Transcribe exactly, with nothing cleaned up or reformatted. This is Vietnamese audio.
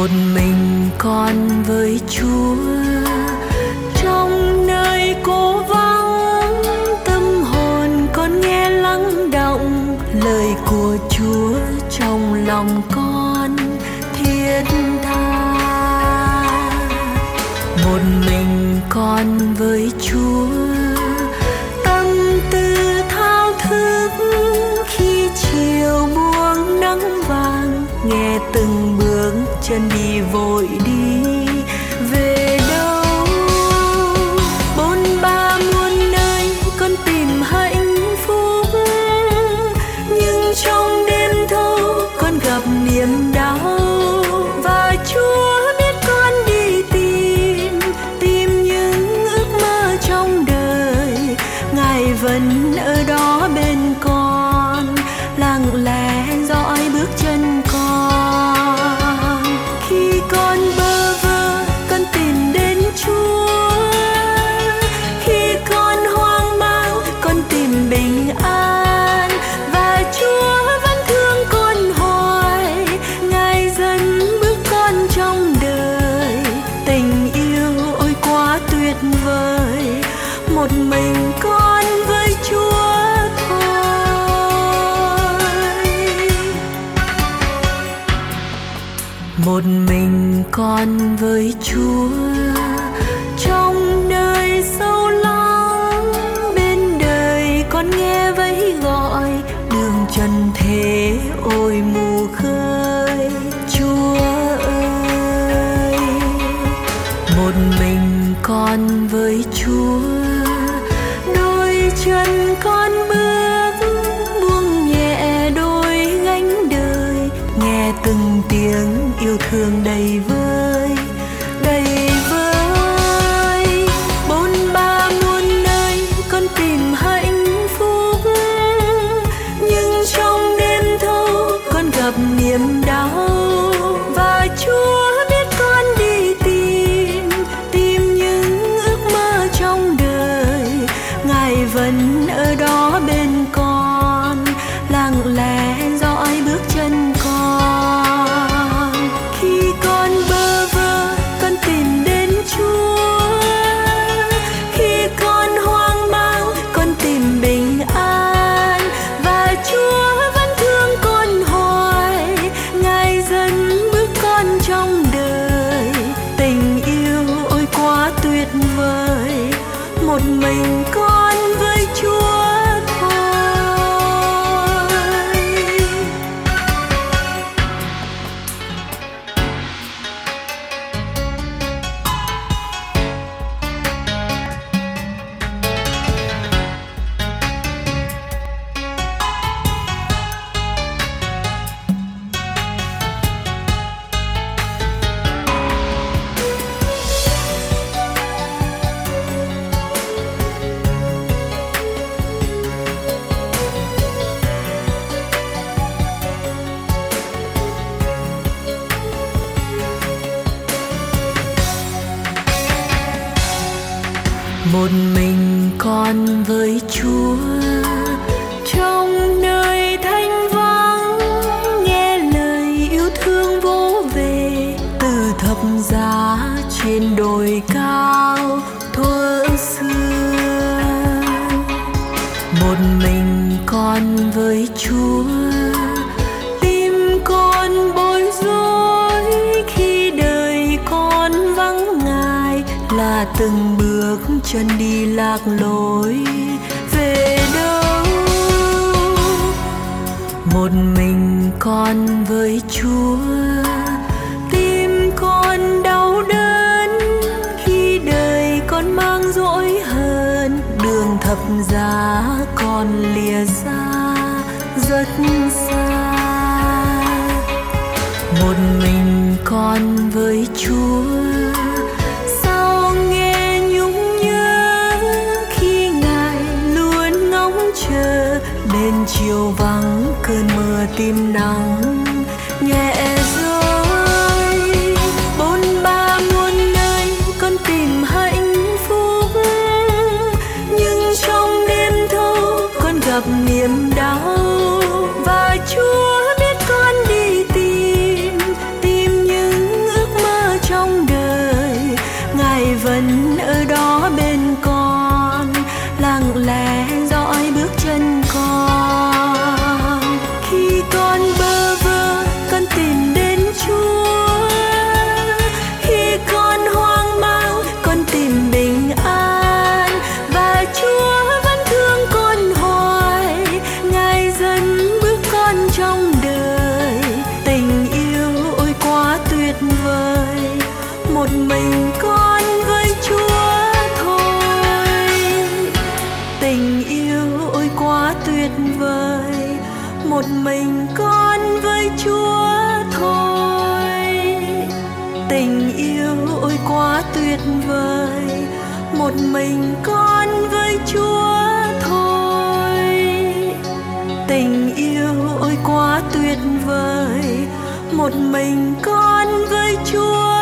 một mình con với Chúa trong nơi cô vắng, tâm hồn con nghe lắng động lời của Chúa trong lòng con thiết tha. Một mình con với Chúa, tâm tư thao thức khi chiều buông nắng vàng, nghe từng bước chân đi vội đi về đâu. Bôn ba muôn nơi con tìm hạnh phúc, nhưng trong đêm thâu con gặp niềm đau. Và Chúa biết con đi tìm, tìm những ước mơ trong đời, Ngài vẫn ở đó bên con, lặng lẽ dõi bước chân con. Khi con bơ vơ con tìm đến Chúa, khi con hoang mang con tìm bình an. Và Chúa vẫn thương con hoài, Ngài dẫn bước con trong đời. Tình yêu ôi quá tuyệt vời, một mình con với Chúa thôi. Một mình con với Chúa trong nơi sâu lắng, bên đời con nghe vẫy gọi đường trần thế ôi mù khơi. Chúa ơi, một mình con với Chúa, đôi chân con bước buông nhẹ đôi gánh đời, nghe từng tiếng yêu thương đầy vơi đầy vơi. Bôn ba muôn nơi con tìm hạnh phúc, nhưng trong đêm thâu con gặp niềm đau. Và Chúa biết con đi tìm, tìm những ước mơ trong đời, Ngài vẫn ở đó bên con, lặng lẽ dõi bước chân con. Khi con bơ vơ con tìm đến Chúa, khi con hoang mang con tìm bình an. Và Chúa vẫn thương con hoài, Ngài dẫn bước con trong đời. Tình yêu ôi quá tuyệt vời, một mình con với Chúa thôi. Một mình con với Chúa trong nơi thanh vắng, nghe lời yêu thương vỗ về từ thập giá trên đồi cao thuở xưa. Một mình con với Chúa, tim con bối rối khi đời con vắng Ngài, là từng bước chân đi lạc lối về đâu. Một mình con với Chúa, tim con đau đớn khi đời con mang dỗi hờn, đường thập giá con lìa xa rất xa. Một mình con với Chúa, bên chiều vắng cơn mưa tim nắng nhẹ rơi. Bôn ba muôn nơi con tìm hạnh phúc, nhưng trong đêm thâu con gặp niềm đau. Và Chúa biết con đi tìm, tìm những ước vời, một mình con với Chúa thôi. Tình yêu ôi quá tuyệt vời, một mình con với Chúa thôi. Tình yêu ôi quá tuyệt vời, một mình con với Chúa